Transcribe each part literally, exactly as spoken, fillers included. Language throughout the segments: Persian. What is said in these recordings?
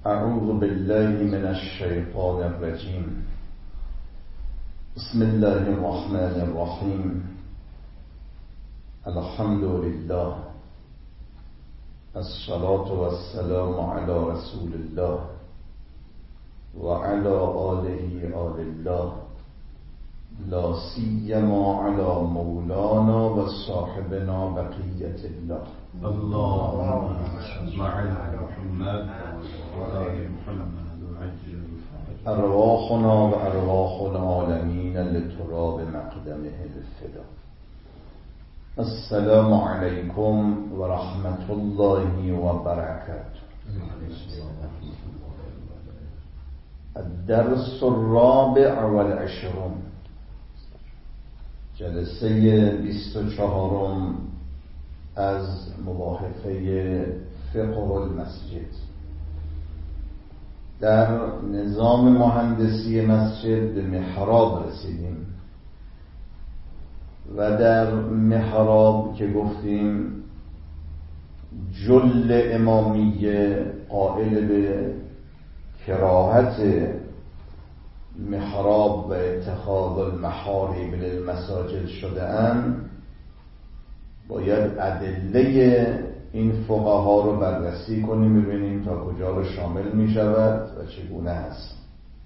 اعوذ بالله من الشیطان الرجیم. بسم الله الرحمن الرحیم. الحمد لله، الصلاة والسلام على رسول الله وعلى آله آل الله، لا سیما على مولانا و صاحبنا بقیة الله. اللهم صل على محمد وآل محمد وعجل ارواحنا و ارواح العالمین لتراب مقدمه الفدا. السلام علیکم و رحمت الله و برکاته. الدرس الرابع والعشرون، جلسه بیست و چهارم از مباحثه فقه المسجد. در نظام مهندسی مسجد به محراب رسیدیم و در محراب که گفتیم جل امامیه قائل به کراهت محراب و اتخاذ المحارب للمساجد شده اند، باید ادله این فقها رو بررسی کنیم، ببینیم تا کجا رو شامل می شود و چگونه است.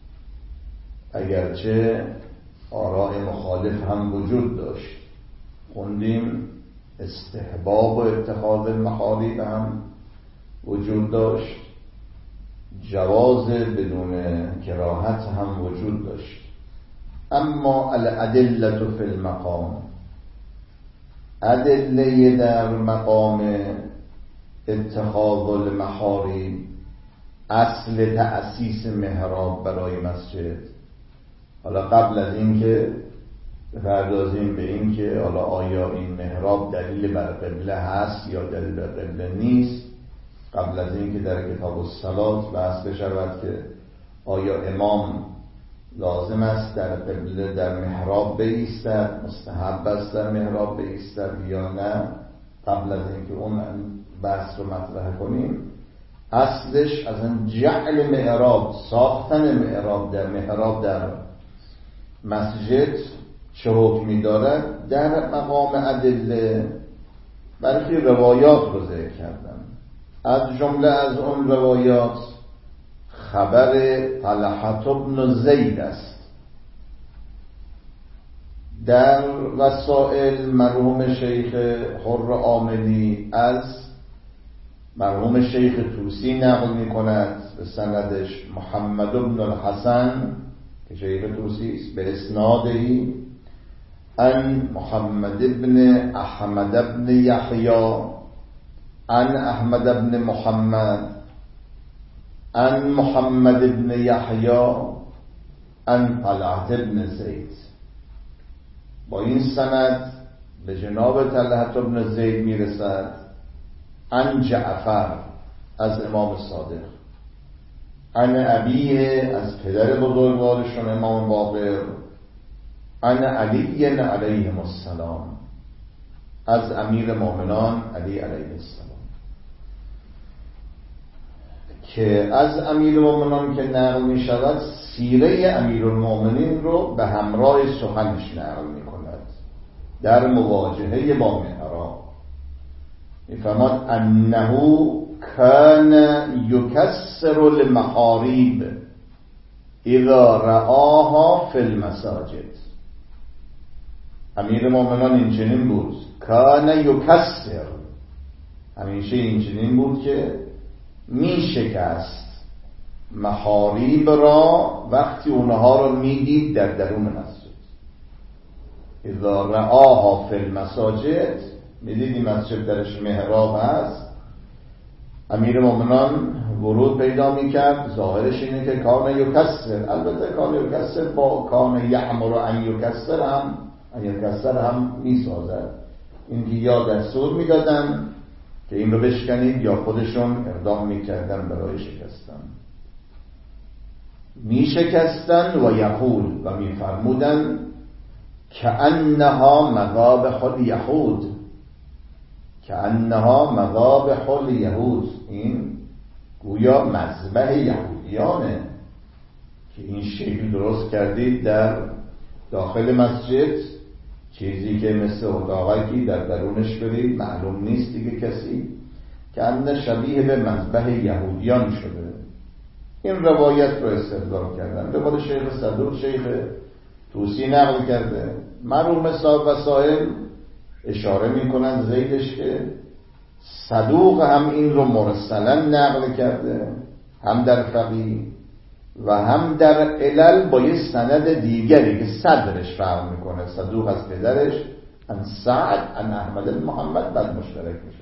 اگرچه آراء مخالف هم وجود داشت، خوندیم استحباب و اتخاذ المحارب هم وجود داشت، جواز بدون کراهت هم وجود داشت. اما الادله فی المقام، ادله در مقام اتخاذ المحارب، اصل تأسیس محراب برای مسجد. حالا قبل از این که بپردازیم به این که حالا آیا این محراب دلیل بر قبله هست یا دلیل بر قبله نیست، قبل از این که در کتاب الصلات بحث بشود که آیا امام لازم است در قبله در محراب بایستد، مستحب است در محراب بایستد یا نه، قبل از اینکه اون بحث رو مطرح کنیم، اصلش از این جعل محراب، ساختن محراب در محراب در مسجد چه حکمی دارد. در مقام ادله برخی روایات رو ذکر کردم. از جمله از اون روایات خبر طلحة بن زید است. در وسائل مرحوم شیخ حر عاملی از مرحوم شیخ طوسی نقل می کند به سندش محمد بن الحسن که شیخ طوسی است، به اسنادی ان محمد بن احمد بن یحیی ان احمد بن محمد ان محمد بن یحیی ان طلحة بن زید. با این سند به جناب طلحة بن زید میرسد ان جعفر از امام صادق، ان ابیه از پدر بزرگوارشون امام باقر، ان علی علیه السلام از امیر مومنان علی علیه السلام، که از امیر المؤمنین که نقل می شود سیره امیر المؤمنین رو به همراه سخنش نقل می کند در مواجهه با محراب. می فرماد انه کان یکسر المحارب اذا رآها فی المساجد. امیر المؤمنین این چنین بود، کان یکسر، همیشه این چنین بود که می شکست محارب را وقتی اونها رو می دید در درون مسجد. اذا رآها فی المساجد، می دید این مسجد درش محراب هست، امیر مومنان ورود پیدا می کرد. ظاهرش اینه که کان یکسر، البته کان یکسر با کان یحمر ان یکسر هم ان یکسر هم می سازد. این که یا دستور می دادن که این رو بشکنید یا خودشون اقدام میکردن برای شکستن. میشکستن و یقول و میفرمودن که انها مذابح الیهود، که انها مذابح الیهود، این گویا مذبح یهودیانه که این شکل درست کردید در داخل مسجد، چیزی که مثل اتاقکی در درونش برید، معلوم نیست دیگه کسی، که انه شبیه به مذبح یهودیان شده. این روایت رو استدلال کردن. به قول شیخ صدوق، شیخ توسی نقل کرده، مرحوم صاحب وسائل اشاره میکنن زیدش که صدوق هم این رو مرسلا نقل کرده، هم در فقیه و هم در علل با یه سند دیگری که صدرش فرق میکنه. صدوق از پدرش ان سعد ان احمد محمد بعد مشترک میشه.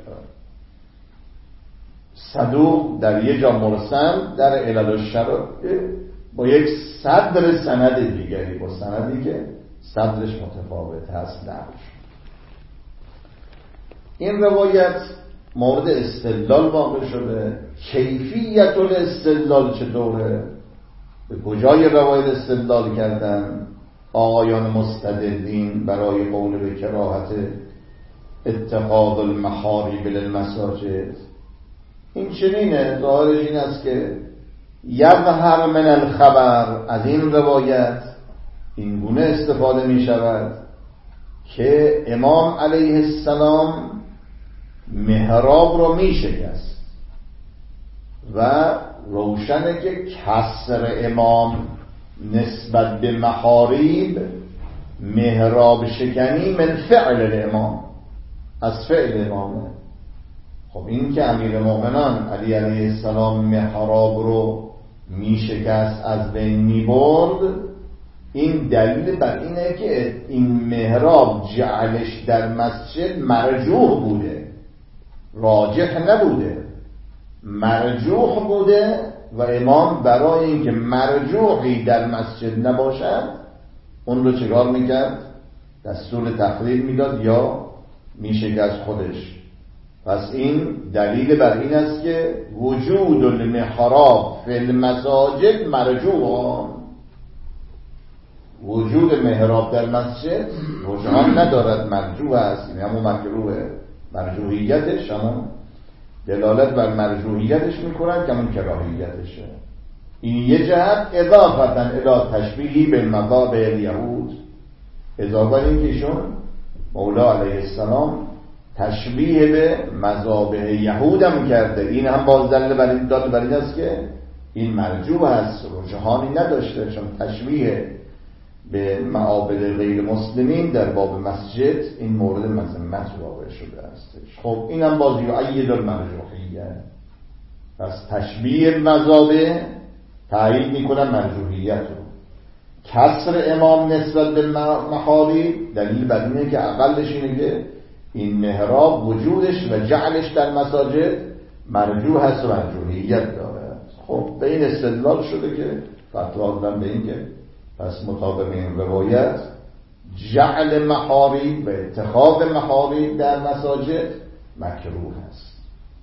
صدوق در یه جا مرسل در علل و شرایع با یک صدر سند دیگری، با سندی که صدرش متفاوت هست نقل شد. این روایت مورد استدلال واقع شده. کیفیت الاستدلال چطوره؟ به کجای روایت استدلال کردن آقایان مستدلین برای قول به کراهت اتخاذ المحارب للمساجد؟ این چنینه، ظاهرش این است که یظهر من الخبر، از این روایت این گونه استفاده می شود که امام علیه السلام محراب رو می شکست و روشنه که کسر امام نسبت به محاریب محراب شکنی من فعل امام، از فعل امامه. خب این که امیر مومنان علی علیه السلام محراب رو می شکست، از بین می برد، این دلیل بر اینه که این محراب جعلش در مسجد مرجوح بوده، راجح نبوده، مرجوح بوده و امام برای اینکه مرجوحی در مسجد نباشد اون رو چگار میکرد؟ دستور تخریب میداد یا میشکست خودش. پس این دلیل بر این است که وجود المحراب فی المساجد مرجوح، وجود محراب در مسجد رجحان ندارد، مرجوح است. این همون مکروه، مرجوحیتش همون دلالت بر مرجوحیتش میکنن که همون کراهیتشه. این یه جهت اضافتا الی تشبیهی به مذابح الیهود، اضافه این که ایشون مولا علیه السلام تشبیه به مذابح یهود هم کرده. این هم باز دلیل بر این داد بر این است که این مرجوح است، رجحانی نداشته، چون تشبیه به معابد غیر مسلمین در باب مسجد این مورد مذمت واقع شده است. خب این هم باز یؤید المرجوحیه. پس تشبیه مذابح تایید میکنه مرجوحیت رو. کسر امام نسبت به محاریب دلیل بر اینه که اقلش اینه که این محراب وجودش و جعلش در مساجد مرجوح هست و مرجوحیت داره. خب به این استدلال شده که فتوا دادن به این که پس مطابق این روایت جعل محاریب و اتخاذ محاریب در مساجد مکروه است.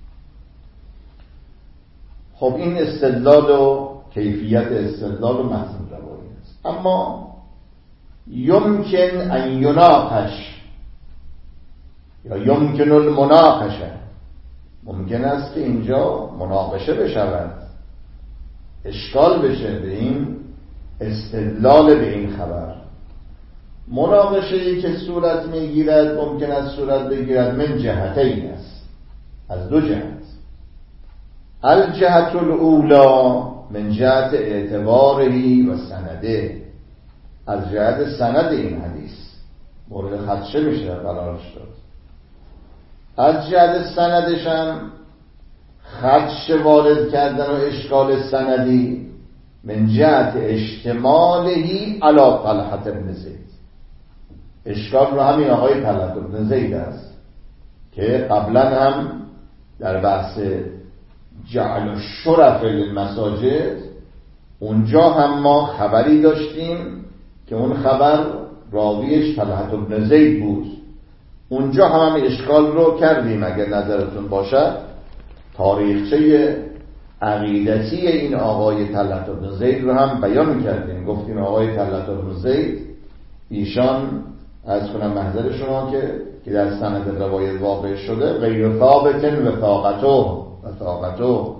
خب این استدلال و کیفیت استدلال و متن روایت است. اما یمکن ان یناقش یا یمکن المناقشه، ممکن است که اینجا مناقشه بشود، اشکال بشه به این استدلال به این خبر. مناقشه‌ای که صورت میگیرد ممکن است صورت بگیرد من جهتین است، از دو جهت. الجهت الاولا من جهت اعتبارهی و سنده، از جهت سند این حدیث مورد خدشه میشه قرار شد. از جهت سندش هم خدشه وارد کردن و اشکال سندی من جهت اشتمالهی علی طلحة بن زید. اشکال رو همین آقای طلحة بن زید است که قبلا هم در بحث جعل الشرف للمساجد اونجا هم ما خبری داشتیم که اون خبر راویش طلحة بن زید بود. اونجا هم, هم اشکال رو کردیم اگر نظرتون باشد، تاریخچه عقیدتی این آقای طلحة بن زید رو هم بیان کردیم. گفتیم آقای طلحة بن زید ایشان از کنم محضر شما که که در سند روایت واقع شده غیر ثابت و طاقته و طاقته،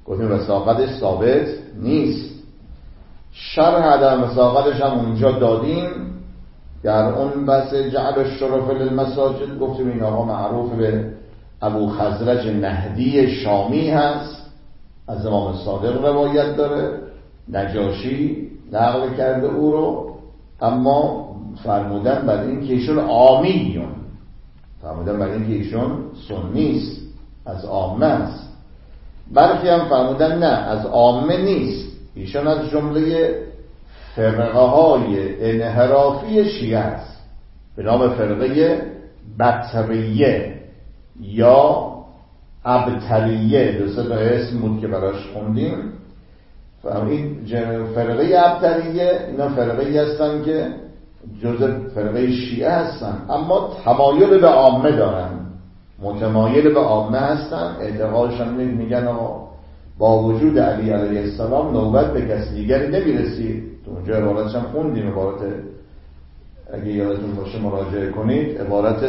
گفتیم وساقتش ثابت نیست. شرح عدم وساقتش هم اونجا دادیم در اون بحث جعل الشرف للمساجد. گفتیم این آقا معروف به ابو خزرج نهدی شامی هست، از امام صادق روایت داره، نجاشی نقل کرده او رو، اما فرمودن بر این که ایشون عامیون، فرمودن بر این که ایشون سنیست، از عامه است. برخی هم فرمودن نه از عامه نیست، ایشون از جمله فرقه های انحرافی شیعه است به نام فرقه بطریه یا ابتریه، دو سه تا اسم بود که براش خوندیم. این فرقه ابتریه اینا فرقه هستن که جزء فرقه شیعه هستن اما تمایل به عامه دارن، متمایل به عامه هستن. اعتقادشان میگن آقا با وجود علی علیه السلام نوبت به کسی دیگری نمیرسید. تو اونجا عبارتش هم خوندیم، عبارت اگه یادتون باشه مراجعه کنید، عبارت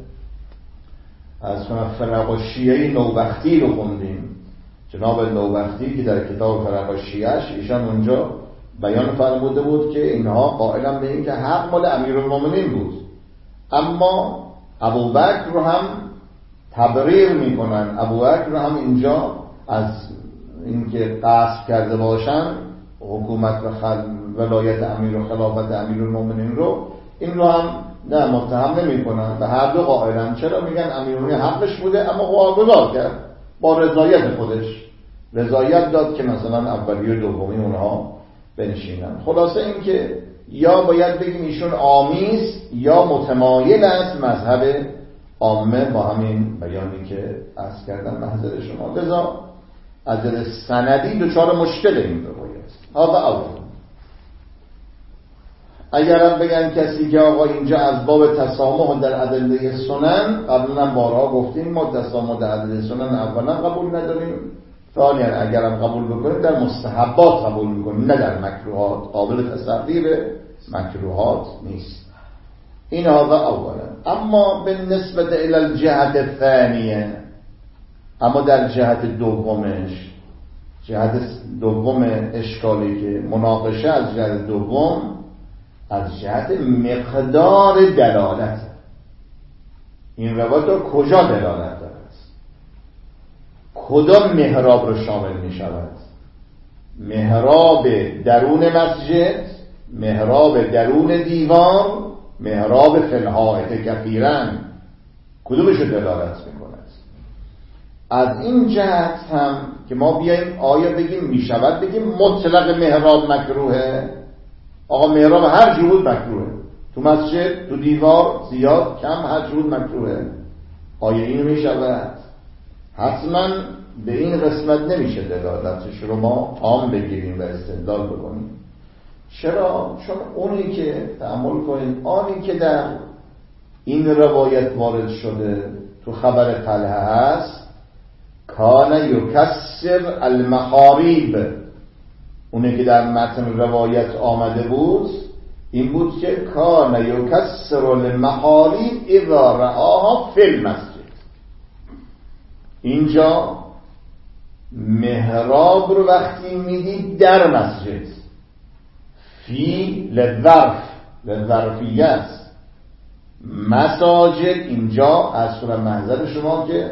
از فرق شیعه نوبختی رو خوندیم. جناب نوبختی که در کتاب فرق شیعهش ایشان اونجا بیان فرموده بود که اینها قائلن به این که حق مال امیرالمومنین بود، اما ابوبکر رو هم تبریر میکنن. ابوبکر رو هم اینجا از اینکه قصد کرده باشن حکومت و خل... ولایت امیر و خلافت امیرالمومنین رو، این رو هم نه متهم نمی کنن، به هر دو قائلن. چرا؟ میگن امیرالمومنین حقش بوده اما واگذار کرد با رضایت خودش، رضایت داد که مثلا اولی و دومی اونها بنشینن. خلاصه این که یا باید بگیم ایشون عامیست یا متمایل است مذهب عامه، با همین بیانی که عرض کردم محضر شما. لذا از دل سندی دچار مشکل این روایت است. هذا اول. اگرم بگن کسی که آقا اینجا از باب تسامح در ادله سنن، قبلا بارها گفتیم ما تسامح در ادله سنن اولا قبول نداریم، ثانیا اگرم قبول بکنیم در مستحبات قبول میکنیم نه در مکروهات، قابل تصدیق مکروهات نیست. این هذا اولا. اما بالنسبه الى الجهت الثانیه، اما در جهت دومش، جهت دوم اشکالی که مناقشه از جهت دوم از جهت مقدار دلالت، این روایت کجا دلالت دارد، کدام محراب رو شامل می شود؟ محراب درون مسجد، محراب درون دیوان، محراب فی الحائط کثیرا، کدومش رو دلالت می کند؟ از این جهت هم که ما بیاییم آیا بگیم می شود بگیم مطلق محراب مکروهه؟ آقا محراب هر جهود مکروهه، تو مسجد تو دیوار زیاد کم هر جهود مکروهه، آیا اینو می شود؟ حتما به این قسمت نمیشه دلالتش رو ما عام بگیریم و استدلال بکنیم. چرا؟ چون اونی که تأمل کنیم آنی که در این روایت وارد شده تو خبر طلحه هست، کان یکسر المحاریب، اونی که در متن روایت آمده بود این بود که کان یکسر المحاریب اذا رآها فی المسجد. اینجا محراب رو وقتی میدید در مسجد، فی للظرف، للظرفیه است. مساجد اینجا از صورت محضر شما که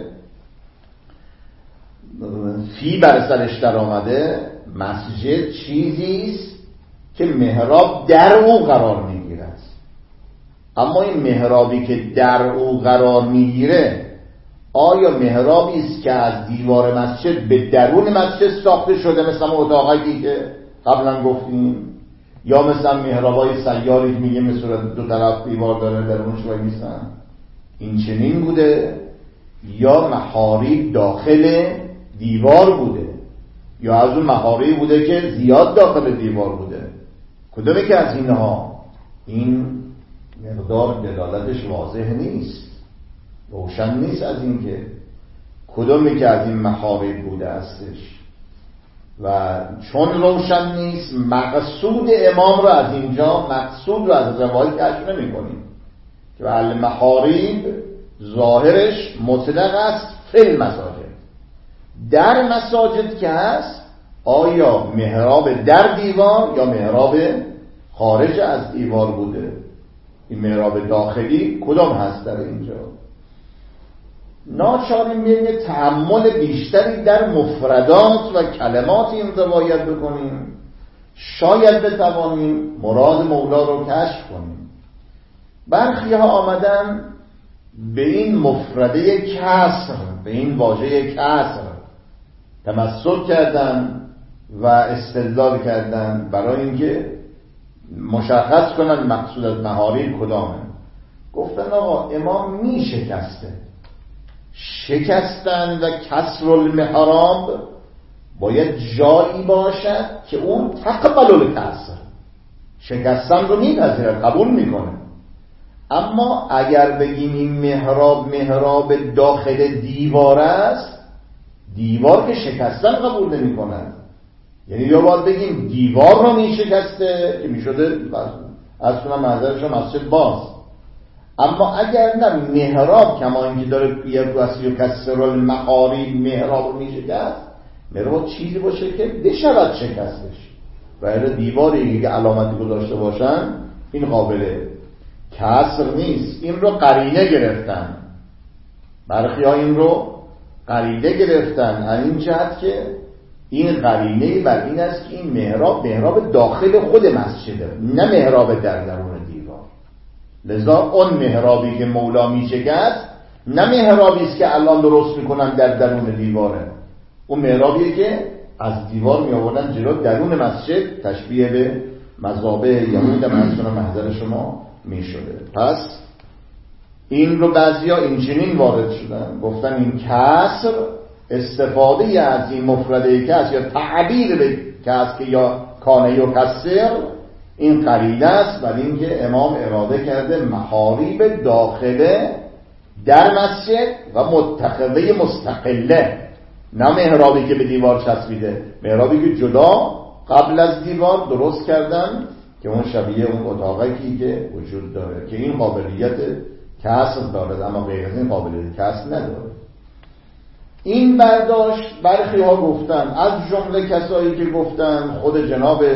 فی بر سرش در آمده، مسجد چیزیست که محراب در او قرار میگیره. اما این محرابی که در او قرار میگیره آیا محرابی است که از دیوار مسجد به درون مسجد ساخته شده مثل اتاقی که قبلا گفتیم، یا مثل محرابای سیاری که میگه مثل دو طرف دیوار داره درونش وای میسن، این چنین بوده، یا محاریب داخل دیوار بوده، یا از اون محاریب بوده که زیاد داخل دیوار بوده؟ کدومی که از اینها؟ این مقدار دلالتش واضح نیست، روشن نیست از این که کدومی که از این محاریب بوده استش. و چون روشن نیست مقصود امام رو از اینجا، مقصود رو از روایت کشف نمی کنیم که المحاریب ظاهرش مطلق است فی المساجد، در مساجد که هست آیا محراب در دیوار یا محراب خارج از دیوار بوده؟ این محراب داخلی کدام هست در اینجا؟ ناچاریم بیم یه تأمل بیشتری در مفردات و کلمات این روایت بکنیم، شاید بتوانیم مراد مولا رو کشف کنیم. برخی ها آمدن به این مفرده کسر، به این واژه کسر تمسک کردن و استدلال کردن برای اینکه مشخص کنن مقصود از محاریم کدامه. گفتن آقا امام می شکسته، شکستن و کسر المحراب باید جایی باشد که اون تقبل الکسر، شکستن رو میپذیره، قبول میکنه. اما اگر بگیم این محراب محراب داخل دیوار است، دیوار که شکستن قبول نمی کنن. یعنی یا باید بگیم دیوار رو می شکسته که می شده از کنم محضرش رو مسجد باز. اما اگر نه محراب کما اینکه داره یک وسیع و کسر المحارib محراب رو می شکست، محراب چیزی باشه که بشود شکستش و اگر دیواری که علامتی رو داشته باشن این قابل کسر نیست. این رو قرینه گرفتن، برخی ها این رو قرینه گرفتن از این جهت که این قرینه بر این است که این محراب محراب داخل خود مسجده، نه محراب در درون دیوار. لذا اون محرابی که مولا می شکست نه محرابی است که الان درست میکنن در درون دیواره، اون محرابیه که از دیوار می آوردن جلو درون مسجد، تشبیه به مذابح یهود منظور محضر شما می شده. پس این رو بعضیا اینچنین وارد شدن، گفتن این کسر استفاده از این مفرده کسر یا تعبیر به کسر که یا کانه و کسر این قرینه است برای اینکه امام اراده کرده محاریب داخله در مسجد و متخذه مستقله، نه محرابی که به دیوار چسبیده، محرابی که جدا قبل از دیوار درست کردن که اون شبیه اون اتاقی که وجود داره که این قابلیت کسر داره، اما غیر از این قابلیت کسر نداره. این برداشت برخی ها گفتن، از جمله کسایی که گفتن خود جناب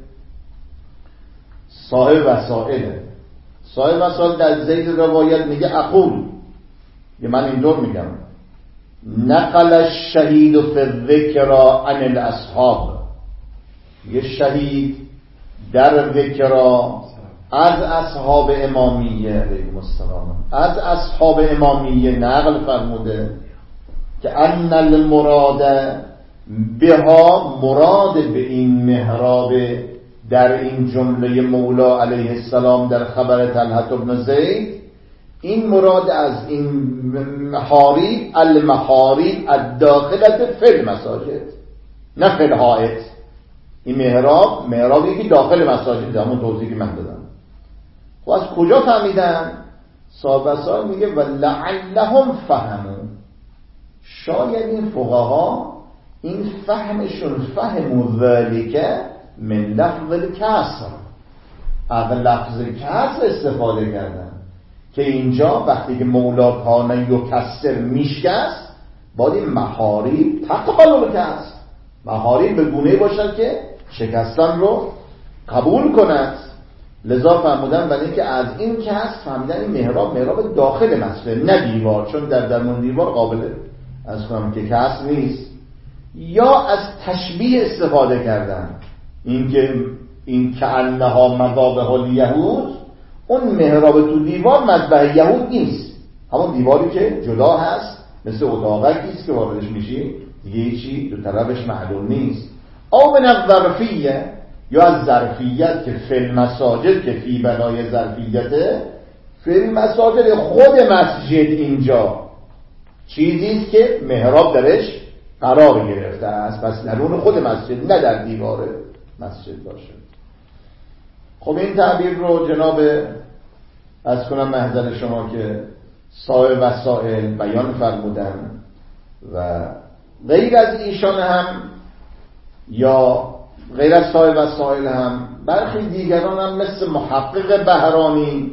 صاحب وسائل صاحب وسائل در زید روایت میگه اقول، یه من اینطور میگم، نقل الشهید فی الذکر عن الاصحاب، یه شهید در ذکر از اصحاب امامیه علیهم السلام از اصحاب امامیه نقل فرموده که ان المراد بها، مراد به این محراب در این جمله مولا علیه السلام در خبر طلحة بن زید، این مراد از این محاریب المحاریب الداخلة فی المساجد نه فی الحائط. این محراب محرابی که داخل مساجد، همون توضیحی که من دادم. خب از کجا فهمیدن؟ صاحب وسائل میگه ولعلهم فهموا، شاید این فقها این فهمشون فهموا ذلك من لفظ الکسر، از لفظ کسر استفاده کردن که اینجا وقتی که مولا کانه یکسر میشکست باید این محاریب تقبل الکسر، محاریب به گونه باشن که شکستن رو قبول کند. لذا فهمودن برای اینکه از این کسر فهمیدن این محراب محراب داخل مسجد نه دیوار، چون در درون دیوار قابل از کنم که کسر نیست. یا از تشبیه استفاده کردن، اینکه این که انها مذابح الیهود، اون محراب تو دیوار مذبح یهود نیست، همون دیواری که جدا هست مثل اتاقکی است که واردش میشی دیگه هیچی دو طرفش معلوم نیست. او من الظرفیه، یا از ظرفیت که فی المساجد که فی بنای ظرفیته، فی المساجد خود مسجد اینجا چیزیست که محراب درش قرار گرفته است، پس درون خود مسجد نه در دیوار مسجد باشه. خب این تعبیر رو جناب از کنم محضر شما که صاحب وسائل بیان فرمودن و غیر از ایشان هم یا غیر از صاحب وسائل هم برخی دیگران هم مثل محقق بهرانی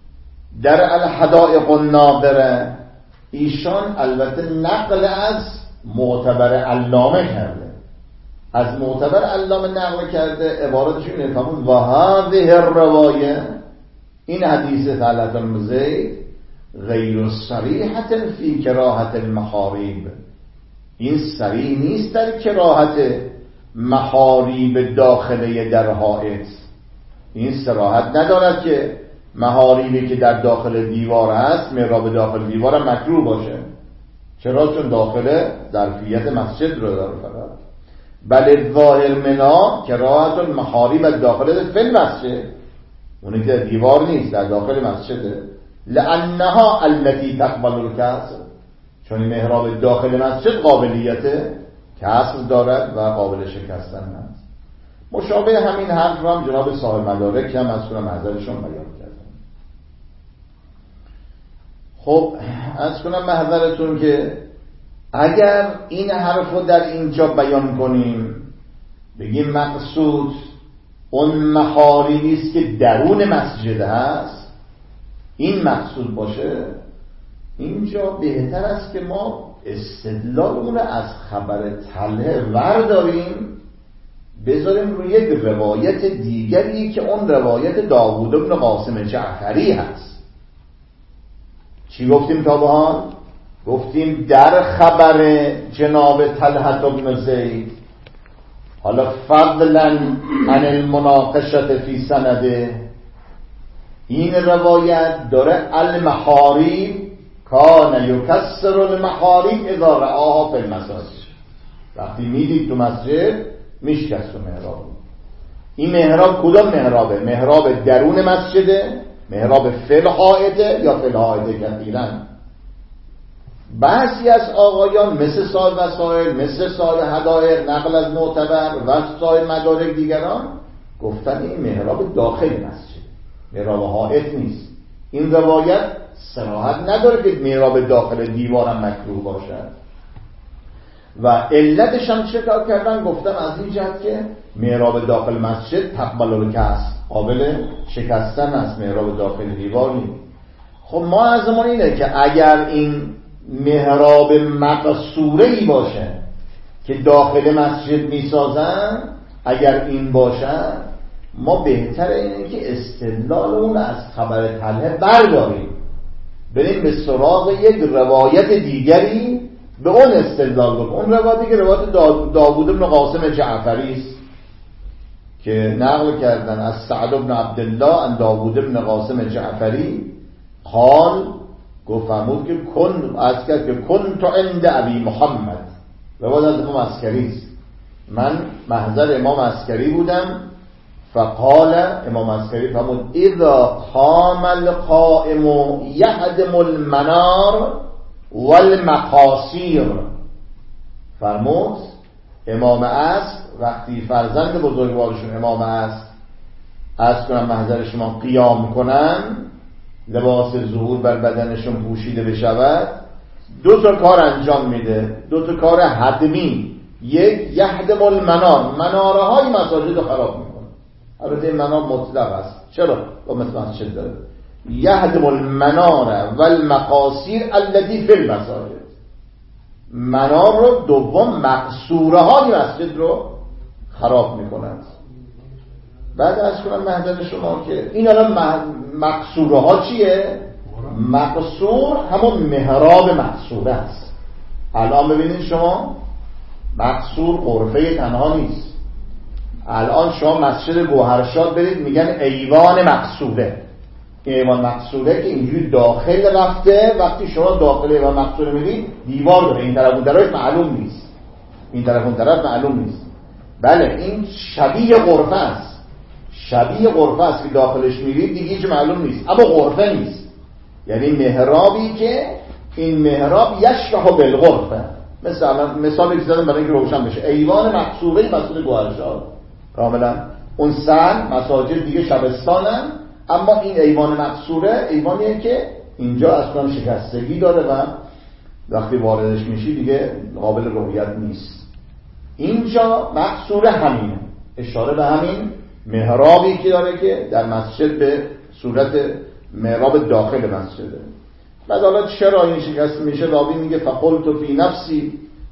در الحدائق النادره، ایشان البته نقل از معتبر علامه کرده، از معتبر علامه نقل کرده، عبارتش اینه فرمود و هذه الروایه، این حدیث طلحة بن زید غیر صریحة فی کراهة المحاریب، این صریح نیست در کراهت محاریب داخله در حائط، این صراحت ندارد که محاریبی که در داخل دیوار هست، محراب داخل دیوار مکروه باشه. چرا؟ چون داخل ظرفیت مسجد رو داره فقط. بل ظاهر منا کراهت المحاریب داخل فی المسجد، اونی که دیوار نیست، در داخل مسجده. لانها التي تقبل الكسر، چون محراب داخل مسجد قابلیت کسر دارد و قابل شکستن هست. مشابه همین حرف رو هم جناب صاحب مدارک هم از کنم محضرشون بیان کردن. خب از کنم محضرتون که اگر این حرف رو در اینجا بیان کنیم، بگیم مقصود اون محاریبی است که درون مسجد هست، این مقصود باشه، اینجا بهتر است که ما استدلالمون از خبر طلحه ورداریم بذاریم روی یک روایت دیگری که اون روایت داوود بن قاسم جعفری هست. چی گفتیم تا به حال؟ گفتیم در خبر جناب طلحة بن زید، حالا فضلا عن المناقشة فی سنده، این روایت داره المحاریب کان یکسر المحاریب اذا رآها فی المساجد، وقتی میدید تو مسجد میشکست و محراب. این محراب کدام محرابه؟ محراب درون مسجده، محراب فی الحائطه یا فی الحائطه کثیرا. بعضی از آقایان مثل صاحب وسائل، مثل صاحب هدایق نقل از معتبر و صاحب مدارک دیگران گفتن این محراب داخل مسجد، محراب حائط نیست. این روایت صراحت نداره که محراب داخل دیوار هم مکروه باشد و علتش هم چه کار کردن؟ گفتن از این جهت که محراب داخل مسجد تقبل الکسر، قابل شکستن است، محراب داخل دیوار نیست. خب ما ازمون اینه که اگر این محراب مقصوره‌ای باشه که داخل مسجد میسازن، اگر این باشه ما بهتره اینه که استدلال اون از خبر طلحه برداریم، بریم به سراغ یک روایت دیگری به اون استدلال بکنیم. اون روایتی که روایت داوود بن قاسم جعفری است که نقل کردن از سعد بن عبدالله ان داوود بن قاسم جعفری قال، گفتمود که کن از کرد که کنت عند ابی محمد، روایت از امام عسکری است، من محضر امام عسکری بودم. فقال، امام عسکری فرمود اذا قام القائم یهدم المنار والمقاصیر، فرمود امام عصر وقتی فرزند بزرگوارشون امام عصر عرض کنم محضر شما قیام کنن، لباس ظهور بر بدنشون پوشیده بشود، دو تا کار انجام میده، دو تا کار حتمی. یک، یهدم المنار، مناره های مساجد رو خراب میکنه. البته این منار مطلق است، چرا؟ با مثل مسجد داره. یهدم المنار والمقاصیر التي فی المساجد، منار رو، دوم مقصوره های مسجد رو خراب میکنند. بعد از کنم محضر شما که این الان مقصوره ها چیه؟ مقصور همون محراب مقصوره است. الان ببینید شما، مقصور غرفه تنها نیست. الان شما مسجد گوهرشاد برید میگن ایوان مقصوره. ایوان مقصوره که اینجوری داخل رفته، وقتی شما داخل ایوان مقصوره میرید دیوار داره، این طرف اون طرف معلوم نیست، این طرف اون طرف معلوم نیست. بله این شبیه غرفه است، شبیه غرفه است که داخلش میرید دیگه هیچ معلوم نیست، اما غرفه نیست. یعنی محرابی که این محراب یشبه بالغرفه، مثلا مثالی زدم برای اینکه روشن بشه. ایوان مقصوره مسجد گوهرشاد کاملا، اون سن مساجد دیگه شبستانن، اما این ایوان مقصوره ایوانیه که اینجا اصلا شکستگی داره و وقتی واردش میشی دیگه قابل رؤیت نیست. اینجا مقصوره همینه، اشاره به همین محرابی که داره که در مسجد به صورت محراب داخل مسجده. بعد حالا چرا این شکست میشه؟ راوی میگه فقلت فی نفسی،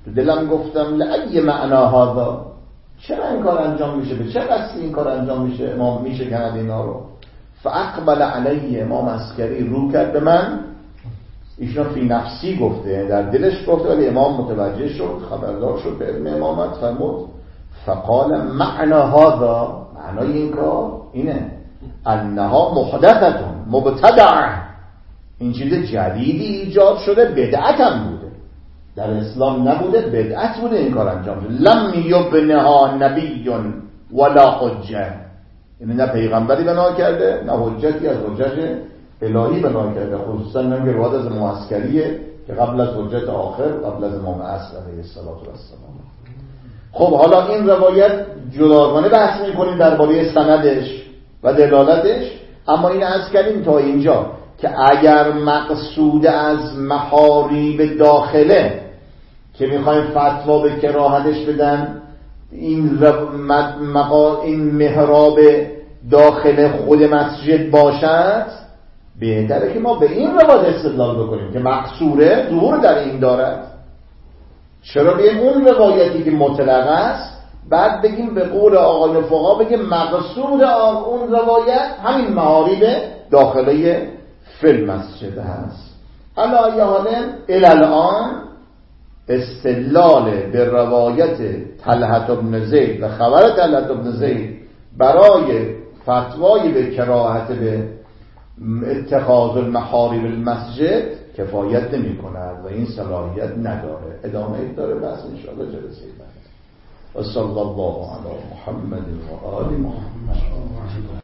تو دلم گفتم لأی معنا هذا، چرا این کار انجام میشه، به چه قصدی این کار انجام میشه، امام میشه کند اینا رو. فاقبل علی، امام عسکری رو کرد به من، ایشون فی نفسی گفته، در دلش گفته، ولی امام متوجه شد، خبردار شد به علم امامت، فرمود فقال معنا هذا، معنای این کار اینه انها محدثتون مبتدع، این چیز جدیدی ایجاد شده، بدعت هم بوده، در اسلام نبوده، بدعت بوده این کار انجام شده. لم یبنها نبی ولا حجه، یعنی نه پیغمبری بنا کرده نه حجتی از حجت الهی بنا کرده، خصوصا نمیگه روایت از معسکریه که قبل از حجت آخر، قبل از امام عصر علیه السلام. خب حالا این روایت جداگانه بحث میکنیم درباره سندش و دلالتش، اما این عرض کردیم تا اینجا که اگر مقصود از محاریب داخله که میخوایم فتوا به کراهتش بدن این مقا این محراب داخل خود مسجد باشد، بهتره که ما به این روایت استدلال بکنیم که مقصوره ظهور در این دارد. چرا بگیم اون روایتی که مطلق است بعد بگیم به قول آقای فقها بگیم مقصود اون روایت همین محاریب داخله فی مسجد هست. الا ای حال الان استدلال به روایت طلحة بن زید و خبر طلحة بن زید برای فتوای به کراهت به اتخاذ المحارم المسجد کفایت نمی کند و این صلاحیت نداره. ادامه داره بس انشاءالله جلسه بعد. و صلی الله علی محمد و آل محمد.